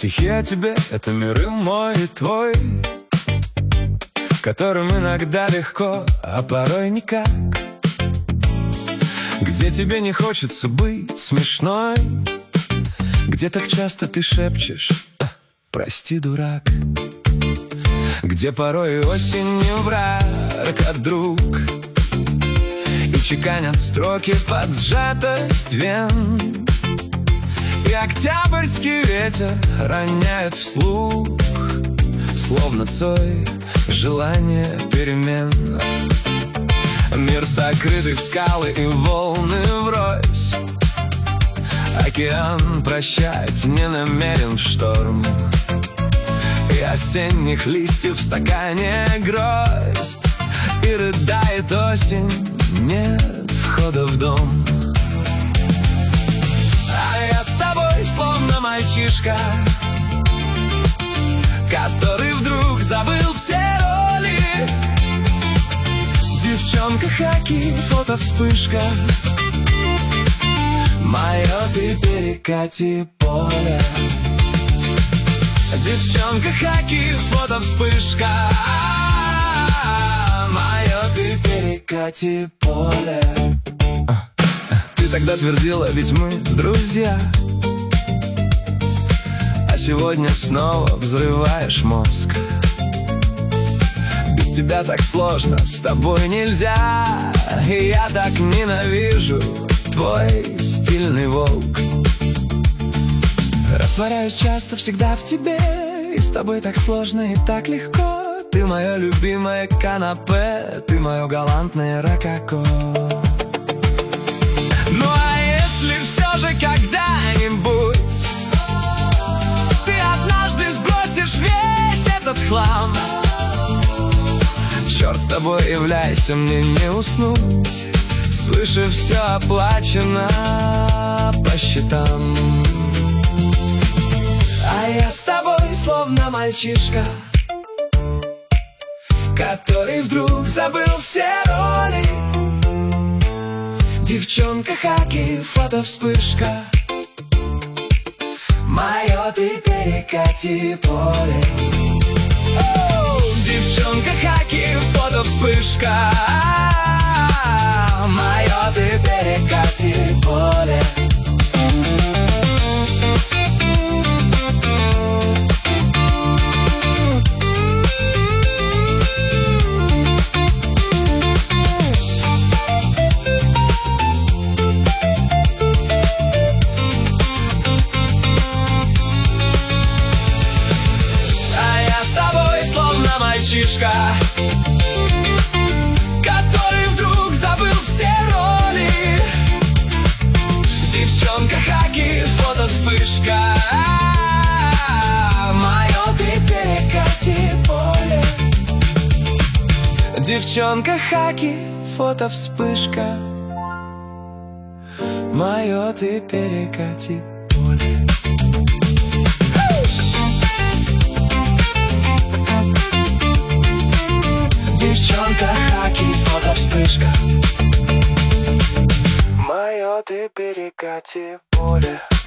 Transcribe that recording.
Стихи о тебе — это миры мой и твой, которым иногда легко, а порой никак. Где тебе не хочется быть смешной, где так часто ты шепчешь «Прости, дурак», где порой осенью враг, а друг, и чеканят строки под сжатость вен, и октябрьский ветер роняет вслух, словно Цой, желание перемен. Мир сокрытый в скалы и волны врозь, океан прощать не намерен в шторм, и осенних листьев в стакане гроздь, и рыдает осень, нет входа в дом. А я с тобой словно мальчишка, который вдруг забыл все роли. Девчонка, хаки, фото, вспышка, мое ты перекати поле. Девчонка, хаки, фото, вспышка, мое ты перекати поле. Ты тогда твердила, ведь мы друзья, а сегодня снова взрываешь мозг. Без тебя так сложно, с тобой нельзя, и я так ненавижу твой стильный волк. Растворяюсь часто, всегда в тебе, и с тобой так сложно и так легко. Ты мое любимое канапе, ты мое галантное рококо. Ну а если все же когда-нибудь ты однажды сбросишь весь этот хлам, черт с тобой, являйся, мне не уснуть, свыше все оплачено по счетам. А я с тобой словно мальчишка, который вдруг забыл все роли. Девчонка, хаки, фото, вспышка, мое ты перекати поле. Девчонка, хаки, фото, вспышка, мое ты перекати поле. Мальчишка, который вдруг забыл все роли. Девчонка, хаки, фото, вспышка, мое ты перекати поле. Девчонка, хаки, фото, вспышка, мое ты перекати поле. Девчонка, хаки, фото, вспышка, мое ты перекати поле.